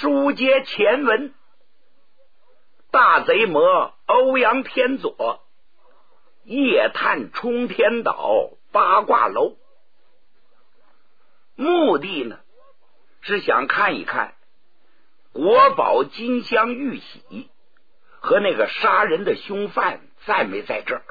书接前文，大贼魔欧阳天佐夜探冲天岛八卦楼，目的呢是想看一看国宝金镶玉玺和那个杀人的凶犯在没在这儿，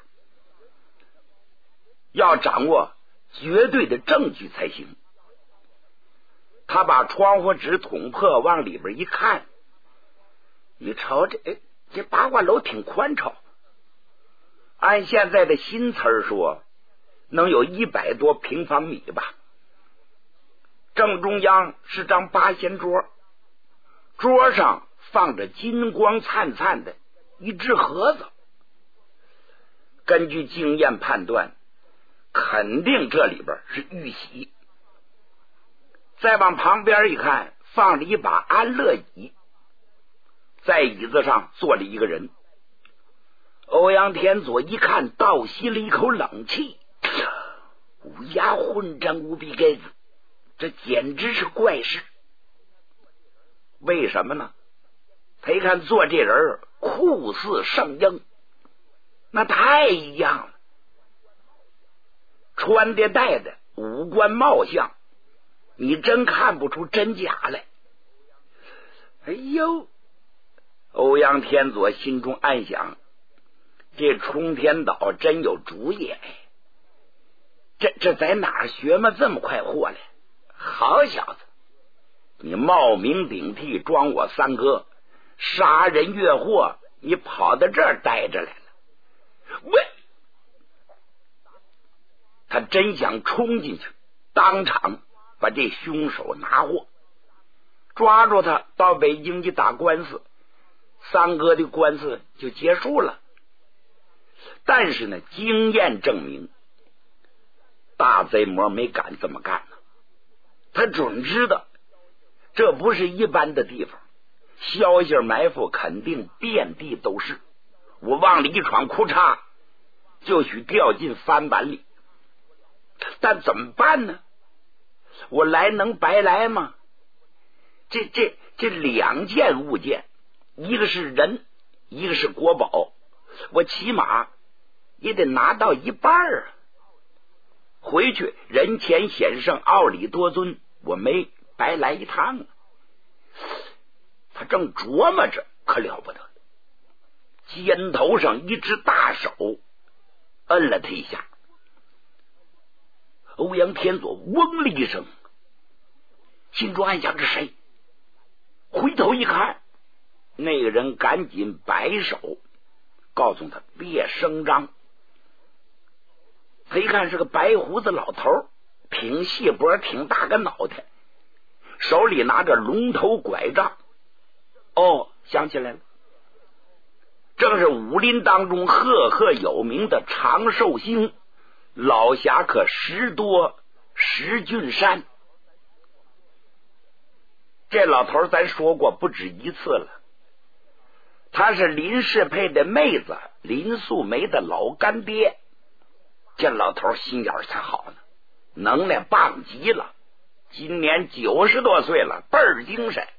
要掌握绝对的证据才行。他把窗户纸捅破，往里边一看，你瞅这八卦楼挺宽敞，按现在的新词儿说能有100多平方米吧。正中央是张八仙桌，桌上放着金光灿灿的一只盒子，根据经验判断，肯定这里边是玉玺。再往旁边一看，放了一把安乐椅，在椅子上坐了一个人。欧阳天佐一看，倒吸了一口冷气，乌鸦混战无比该子，这简直是怪事。为什么呢？他一看坐这人酷似圣婴，那太一样了，穿的戴的五官貌相，你真看不出真假来。哎呦，欧阳天佐心中暗想，这冲天岛真有主意，这在哪儿学么这么快活来？好小子，你冒名顶替装我三哥，杀人越货，你跑到这儿待着来了。喂！他真想冲进去，当场把这凶手拿获，抓住他到北京去打官司，三哥的官司就结束了。但是呢，经验证明大贼魔没敢这么干呢。他准知道这不是一般的地方，消息埋伏肯定遍地都是，我往里一闯，裤衩就许掉进翻板里。但怎么办呢？我来能白来吗？这两件物件，一个是人，一个是国宝，我起码也得拿到一半啊。回去人前显圣，奥里多尊，我没白来一趟啊。他正琢磨着，可了不得，肩头上一只大手摁了他一下。欧阳天佐嗡了一声，心中暗想这谁？回头一看，那个人赶紧摆手告诉他别声张。他一看是个白胡子老头，挺细脖，挺大个脑袋，手里拿着龙头拐杖。哦，想起来了，正是武林当中赫赫有名的长寿星老侠客石多石俊山。这老头咱说过不止一次了，他是林氏配的妹子林素梅的老干爹。这老头心眼才好呢，能耐棒极了，今年90多岁了，倍儿精神。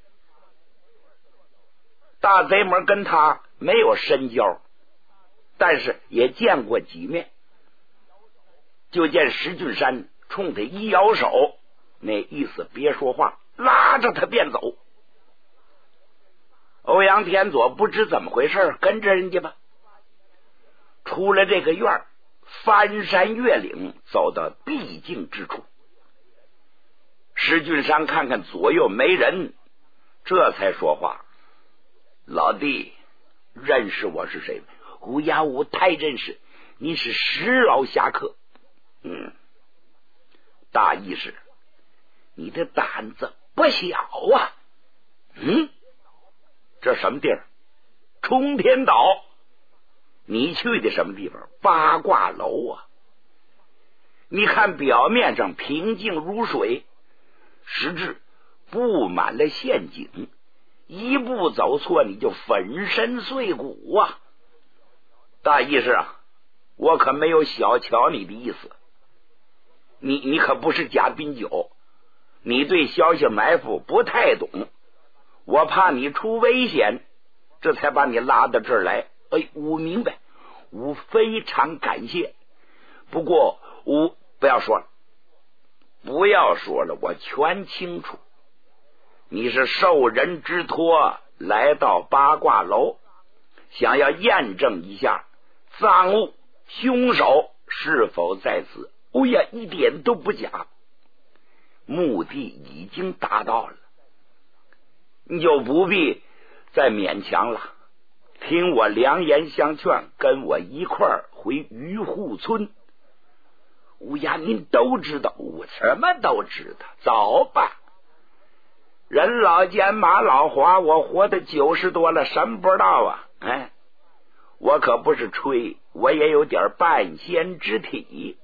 大贼魔跟他没有深交，但是也见过几面。就见石俊山冲他一摇手，那意思别说话，拉着他便走。欧阳天佐不知怎么回事，跟着人家吧。出了这个院，翻山越岭，走到僻静之处。石俊山看看左右没人，这才说话：老弟，认识我是谁？胡牙武太认识，你是石老侠客。大意是你的胆子不小啊。这什么地儿？冲天岛。你去的什么地方？八卦楼啊。你看表面上平静如水，实质布满了陷阱，一步走错你就粉身碎骨啊。大意是啊，我可没有小瞧你的意思，你可不是贾宾九，你对消息埋伏不太懂， 我怕你出危险，这才把你拉到这儿来。哎，我明白，我非常感谢。不过我不要说了，我全清楚。你是受人之托来到八卦楼，想要验证一下赃物凶手是否在此。哦呀，一点都不假，目的已经达到了，你就不必再勉强了。听我良言相劝，跟我一块儿回渔户村。乌鸦，您都知道，我什么都知道，走吧。人老奸马老滑，我活得90多了，什么不知道啊？哎，我可不是吹，我也有点半仙之体。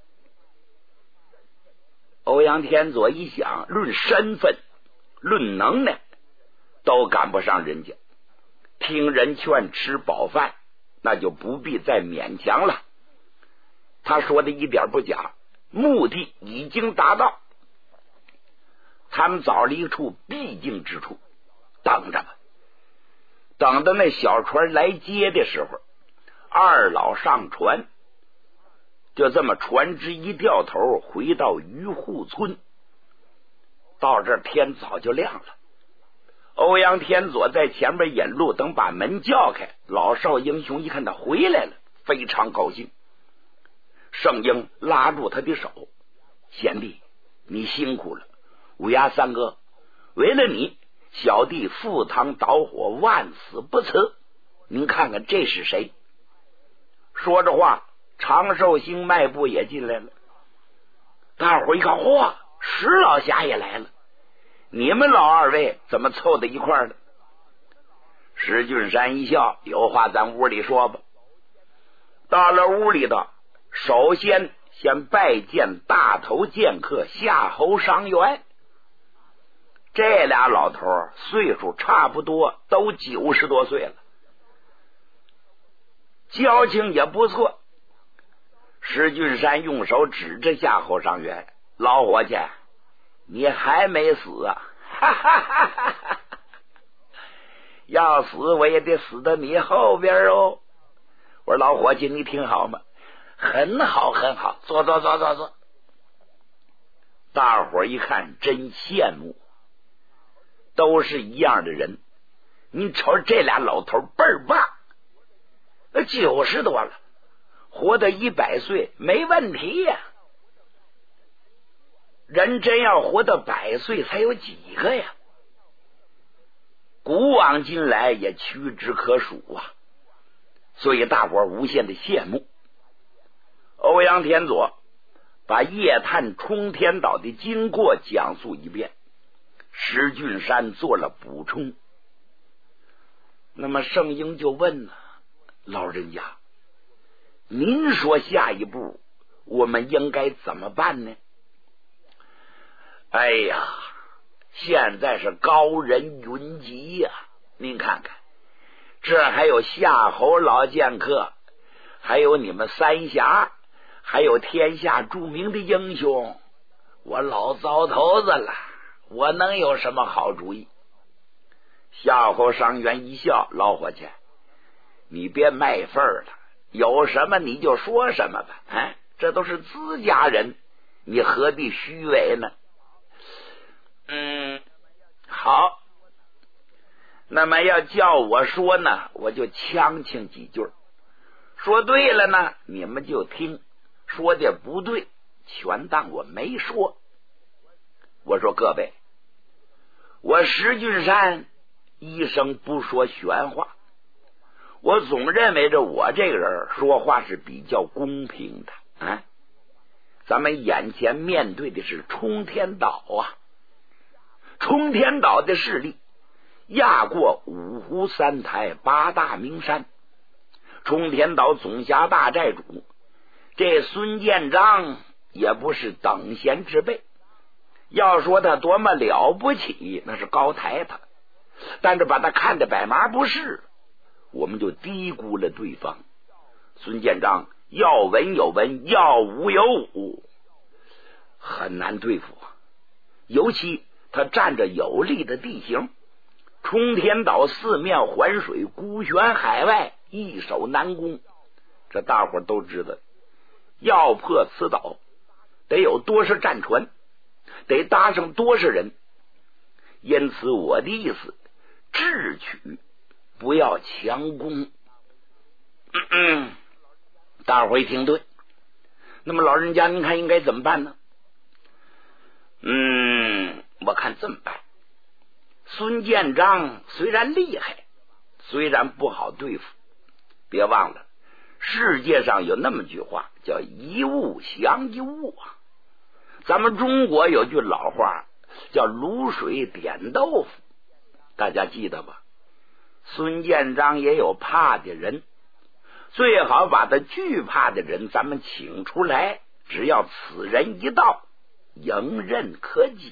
欧阳天佐一想，论身份论能耐都赶不上人家，听人劝吃饱饭，那就不必再勉强了。他说的一点不假，目的已经达到。他们找了一处必经之处等着吧。等到那小船来接的时候，二老上船，就这么船只一掉头回到渔户村。到这儿天早就亮了，欧阳天佐在前面引路，等把门叫开，老少英雄一看他回来了，非常高兴。圣婴拉住他的手，贤弟，你辛苦了。乌鸦三哥，为了你，小弟赴汤蹈火，万死不辞。您看看这是谁？说着话，长寿星迈步也进来了。大伙一看，嚯，石老侠也来了。你们老二位怎么凑在一块儿了？石俊山一笑，有话咱屋里说吧。到了屋里头，首先拜见大头剑客夏侯尚元。这俩老头岁数差不多，都90多岁了，交情也不错。石俊山用手指着夏侯尚元，老伙计，你还没死啊？哈哈哈哈哈！要死我也得死到你后边哦。我说老伙计，你挺好吗？很好很好，坐。大伙一看真羡慕，都是一样的人。你瞅这俩老头倍儿棒，90多了，活到100岁没问题呀。人真要活到100岁才有几个呀？古往今来也屈指可数啊，所以大伙无限的羡慕。欧阳天佐把夜探冲天岛的经过讲述一遍，石俊山做了补充。那么圣婴就问了，老人家，您说下一步我们应该怎么办呢？哎呀，现在是高人云集呀，您看看，这还有夏侯老剑客，还有你们三侠，还有天下著名的英雄，我老糟头子了，我能有什么好主意？夏侯尚元一笑，老伙计，你别卖份儿了，有什么你就说什么吧，这都是自家人，你何必虚伪呢？好，那么要叫我说呢，我就呛请几句，说对了呢你们就听，说的不对全当我没说。我说各位，我石俊山一生不说玄话，我总认为着我这个人说话是比较公平的咱们眼前面对的是冲天岛啊，冲天岛的势力压过五湖三台8大名山，冲天岛总辖大寨主这孙建章也不是等闲之辈，要说他多么了不起，那是高抬他，但是把他看得百麻不是，我们就低估了对方。孙建章要文有文，要武有武，很难对付尤其他占着有利的地形， 冲天岛四面环水，孤悬海外，易守难攻，这大伙都知道。要破此岛，得有多少战船，得搭上多少人。因此我的意思，智取，不要强攻。大伙一听对，那么老人家您看应该怎么办呢？我看这么办。孙建章虽然厉害，虽然不好对付，别忘了世界上有那么句话叫一物降一物啊。咱们中国有句老话叫卤水点豆腐，大家记得吧？孙建章也有怕的人，最好把他惧怕的人咱们请出来，只要此人一到，迎刃可解。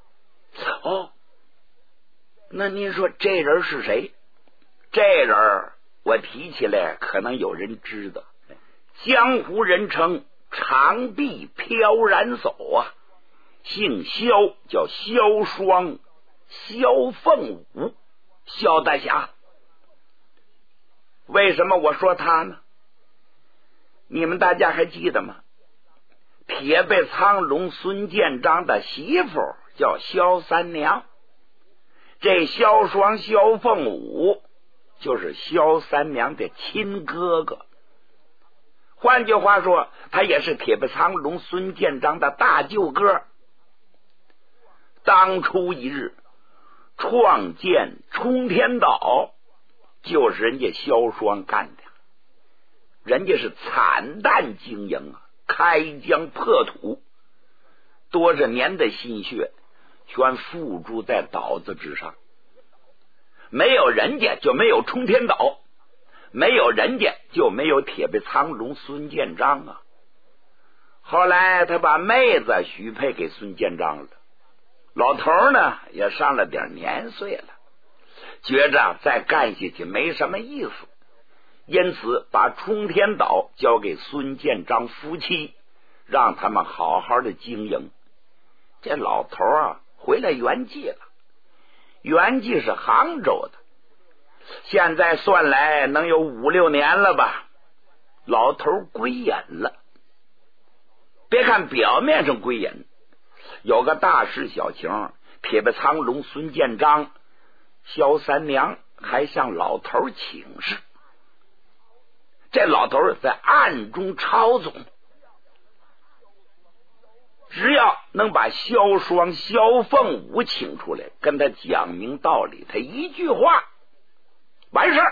那您说这人是谁？这人我提起来可能有人知道，江湖人称长臂飘然叟啊，姓萧，叫萧双，萧凤舞，萧大侠。为什么我说他呢？你们大家还记得吗？铁背苍龙孙建章的媳妇叫萧三娘，这萧双萧凤舞就是萧三娘的亲哥哥。换句话说，他也是铁背苍龙孙建章的大舅哥。当初一日创建冲天岛，就是人家萧双干的，人家是惨淡经营啊，开疆破土，多少年的心血全付诸在岛子之上。没有人家就没有冲天岛，没有人家就没有铁背苍龙孙建章啊。后来他把妹子许配给孙建章了，老头呢也上了点年岁了，觉着再干下去没什么意思，因此把冲天岛交给孙建章夫妻，让他们好好的经营。这老头啊回来圆寂了，圆寂是杭州的，现在算来能有5、6年了吧。老头归隐了，别看表面上归隐，有个大事小情，铁背苍龙孙建章、萧三娘还向老头请示。这老头在暗中操纵，只要能把萧双萧凤舞请出来，跟他讲明道理，他一句话完事儿。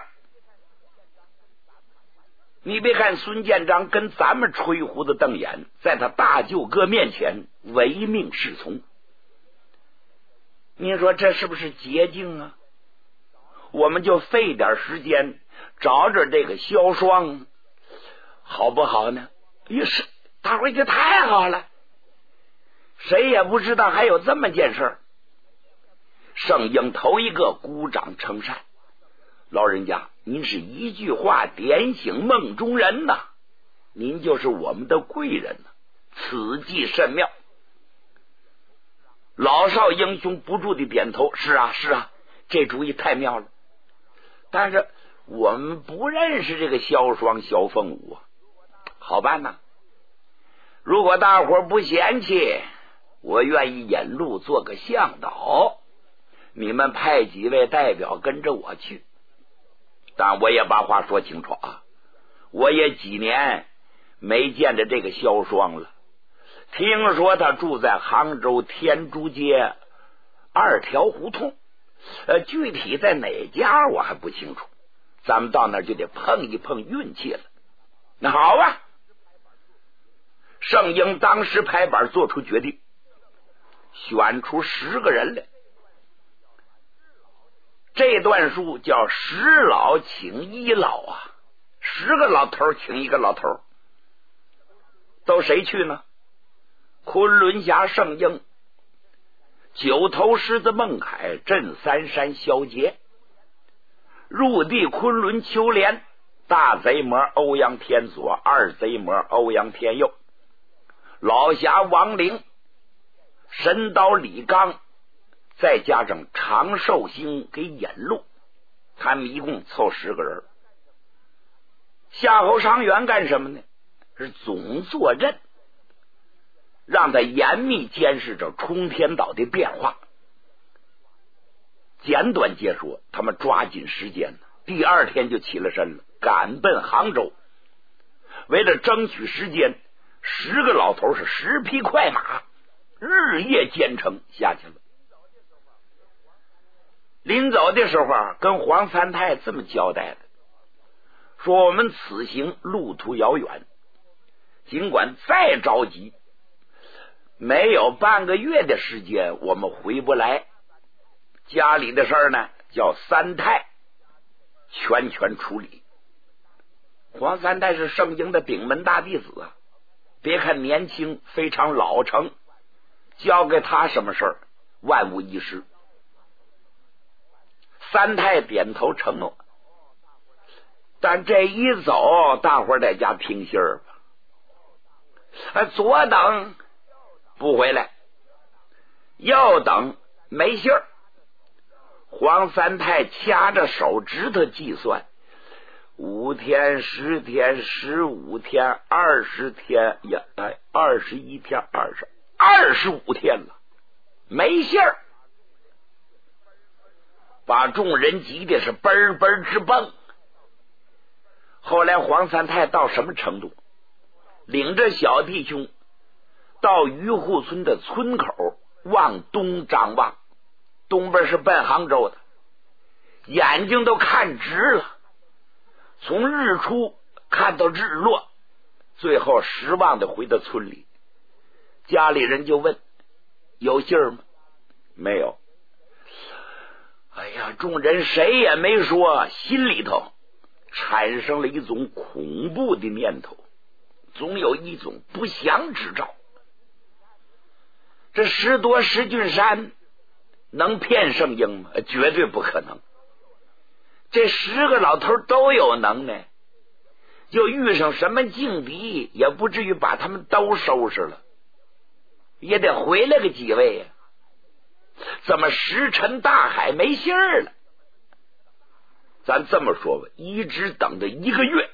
你别看孙建章跟咱们吹胡子瞪眼，在他大舅哥面前唯命是从。您说这是不是捷径啊？我们就费点时间找着这个萧双，好不好呢？也是，大伙儿就太好了，谁也不知道还有这么件事儿。圣婴头一个鼓掌称善，老人家您是一句话点醒梦中人呐，您就是我们的贵人呐，此计甚妙。老少英雄不住的点头，是啊是啊，这主意太妙了。但是我们不认识这个萧双萧凤舞啊，好办呐。如果大伙不嫌弃，我愿意引路做个向导，你们派几位代表跟着我去。但我也把话说清楚啊，我也几年没见着这个萧双了，听说他住在杭州天珠街2条胡同，具体在哪家我还不清楚，咱们到那儿就得碰一碰运气了。那好啊，圣婴当时拍板做出决定，选出10个人来。这段书叫10老请1老啊，10个老头请1个老头。都谁去呢？昆仑侠圣婴、九头狮子孟凯、镇三山萧杰、入地昆仑秋莲、大贼魔欧阳天佐、二贼魔欧阳天佑、老侠王陵、神刀李刚、 再加上长寿星给引路，他们一共凑10个人。夏侯尚远干什么呢？是总坐镇，让他严密监视着冲天岛的变化。简短解说，他们抓紧时间，第2天就起了身了，赶奔杭州。为了争取时间，10个老头是10匹快马，日夜兼程下去了。临走的时候跟黄三太这么交代的，说我们此行路途遥远，尽管再着急，没有半个月的时间我们回不来。家里的事儿呢，叫三太全处理。黄三太是圣经的顶门大弟子啊，别看年轻，非常老成，交给他什么事儿万无一失。三太点头承诺，但这一走，大伙儿在家听信儿吧。左等不回来，右等没信儿。黄三太掐着手指头计算，5天、10天、15天、20天呀，21天、25天了，没信儿，把众人急的是奔奔直蹦。后来黄三太到什么程度？领着小弟兄到渔户村的村口往东张望，东边是奔杭州的，眼睛都看直了，从日出看到日落，最后失望的回到村里。家里人就问，有信儿吗？没有。哎呀，众人谁也没说，心里头产生了一种恐怖的念头，总有一种不祥之兆。这10多石俊山能骗圣婴吗？绝对不可能。这10个老头都有能耐，就遇上什么劲敌，也不至于把他们都收拾了，也得回来个几位呀。怎么石沉大海没信儿了？咱这么说吧，一直等着1个月，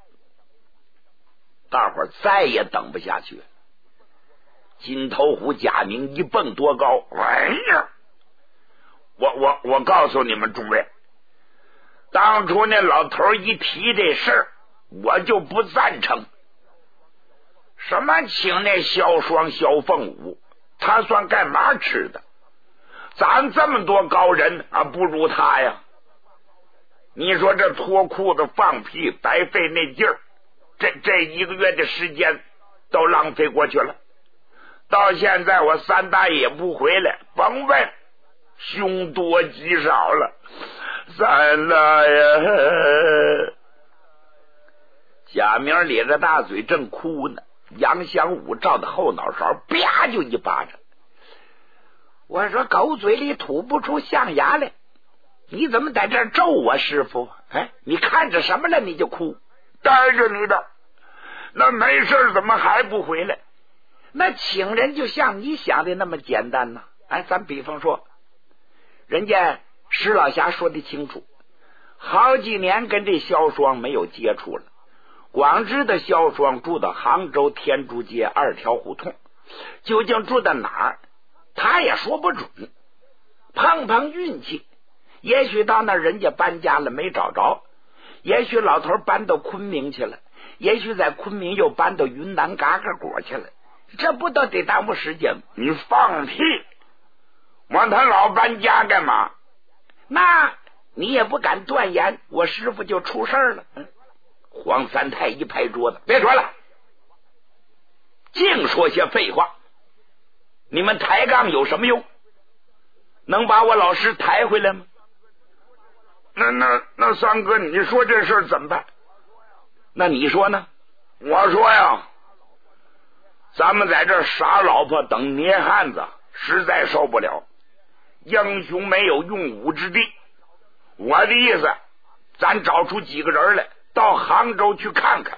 大伙儿再也等不下去了。金头虎贾明一蹦多高，哎呀！我告诉你们诸位，当初那老头一提这事儿，我就不赞成。什么请那萧双、萧凤舞，他算干嘛吃的？咱这么多高人啊，不如他呀！你说这脱裤子放屁白费那劲儿，这1个月的时间都浪费过去了。到现在我三大爷不回来，甭问凶多吉少了。三大爷，贾明咧着大嘴正哭呢，杨祥武照着后脑勺啪就一巴掌。我说狗嘴里吐不出象牙来，你怎么在这儿咒我师傅？你看着什么了你就哭？带着你的，那没事怎么还不回来？那请人就像你想的那么简单呢？咱比方说，人家石老侠说的清楚，好几年跟这萧双没有接触了，光知道萧双住到杭州天竺街2条胡同，究竟住到哪儿他也说不准，碰运气，也许到那人家搬家了没找着，也许老头搬到昆明去了，也许在昆明又搬到云南嘎嘎果去了，这不都得耽误时间？你放屁！往他老搬家干嘛？那你也不敢断言我师傅就出事了。黄三太一拍桌子，别说了，净说些废话，你们抬杠有什么用？能把我老师抬回来吗？那三哥，你说这事怎么办？那你说呢？我说呀，咱们在这傻老婆等捏汉子，实在受不了，英雄没有用武之地。我的意思，咱找出几个人来，到杭州去看看，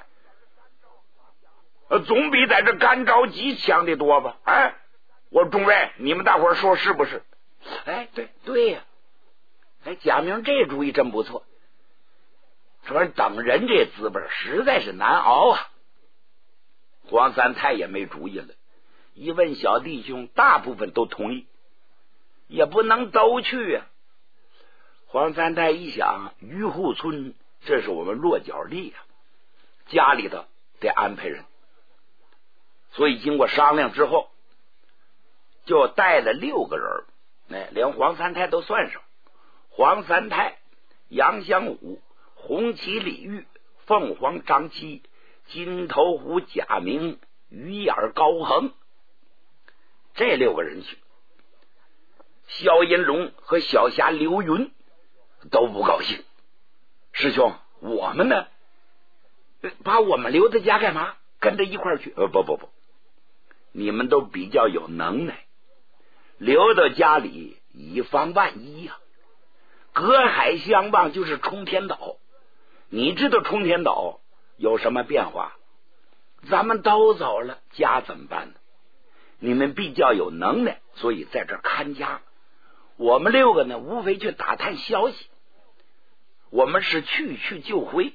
总比在这干着急强的多吧？我众位，你们大伙说是不是？ 哎，对呀，哎，贾明这主意真不错。说等人这资本实在是难熬啊。黄三太也没主意了，一问小弟兄，大部分都同意，也不能都去啊。黄三太一想，渔户村这是我们落脚地啊，家里头得安排人，所以经过商量之后，就带了6个人，哎，连黄三太都算上。黄三太、杨香武、红旗李煜、凤凰张七、金头虎贾明、鱼眼高恒，这6个人去。萧银龙和小侠刘云都不高兴，师兄，我们呢？把我们留在家干嘛？跟着一块儿去？不，你们都比较有能耐，留到家里以防万一呀。隔海相望就是冲天岛，你知道冲天岛有什么变化？咱们都走了，家怎么办呢？你们比较有能耐，所以在这儿看家。我们6个呢，无非去打探消息，我们是去就回。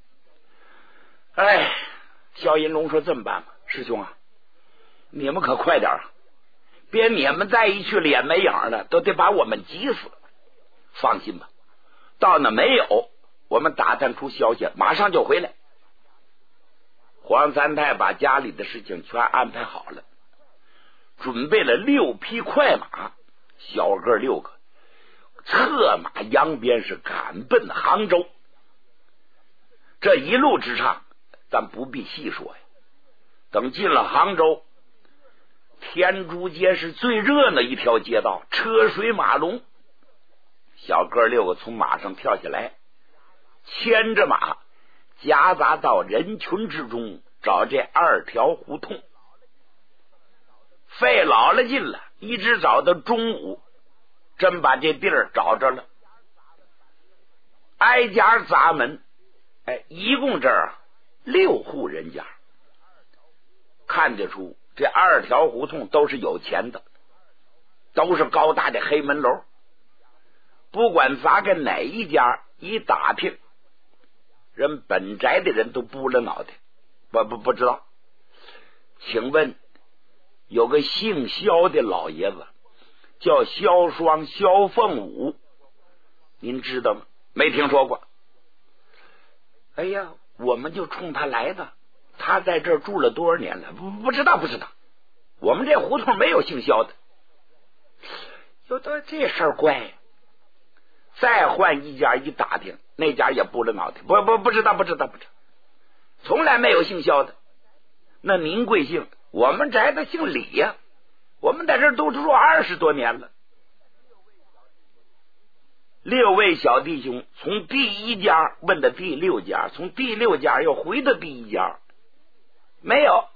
哎，萧银龙说这么办吧，师兄啊，你们可快点啊，别你们再一去脸没影了，都得把我们急死。放心吧，到那没有，我们打探出消息，马上就回来。黄三太把家里的事情全安排好了，准备了6匹快马，小个6个，策马扬鞭是赶奔杭州。这一路之上，咱不必细说呀。等进了杭州，天竺街是最热闹一条街道，车水马龙。小哥6个从马上跳下来，牵着马夹杂到人群之中，找这2条胡同，费老了劲了，一直找到中午，真把这地儿找着了。挨家砸门，哎，一共这儿6户人家，看得出这2条胡同都是有钱的，都是高大的黑门楼。不管砸给哪一家，一打听，人本宅的人都拨了脑袋，不知道。请问有个姓萧的老爷子叫萧双、萧凤舞，您知道吗？没听说过。哎呀，我们就冲他来的，他在这儿住了多少年了？不知道。我们这胡同没有姓萧的。有的这事儿怪呀。再换一家一打听，那家也拨了脑袋，不知道，从来没有姓萧的。那您贵姓？我们宅子姓李呀，我们在这儿都住20多年了。6位小弟兄从第1家问到第6家，从第6家又回到第1家，没有。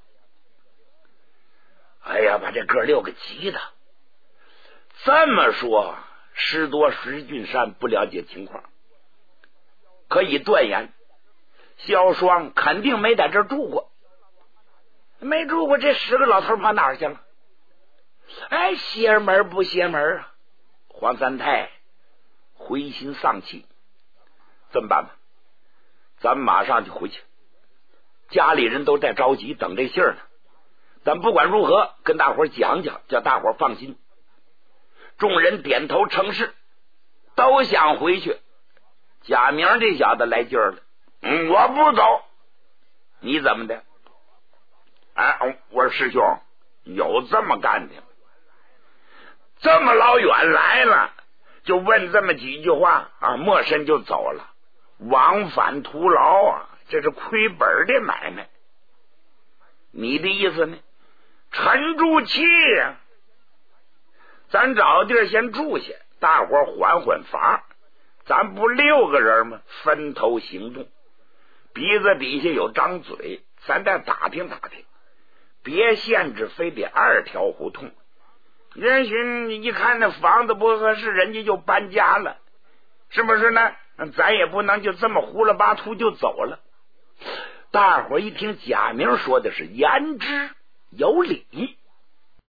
哎呀，把这哥6个急的。这么说，师多石俊山不了解情况，可以断言萧双肯定没在这儿住过，没住过，这10个老头跑哪儿去了？哎，邪门不邪门啊！黄三太灰心丧气，怎么办吧？咱们马上就回去，家里人都在着急等这信儿呢。咱不管如何跟大伙讲讲，叫大伙放心。众人点头称是，都想回去。贾明这小子来劲儿了，我不走。你怎么的？我说师兄，有这么干的？这么老远来了，就问这么几句话啊，没身就走了，往返徒劳啊，这是亏本的买卖。你的意思呢？沉住气呀，咱找地儿先住下，大伙缓缓法。咱不6个人吗？分头行动，鼻子底下有张嘴，咱再打听打听，别限制非得2条胡同。也许一看那房子不合适，人家就搬家了，是不是呢？咱也不能就这么胡了八秃就走了。大伙一听贾明说的是言之有理，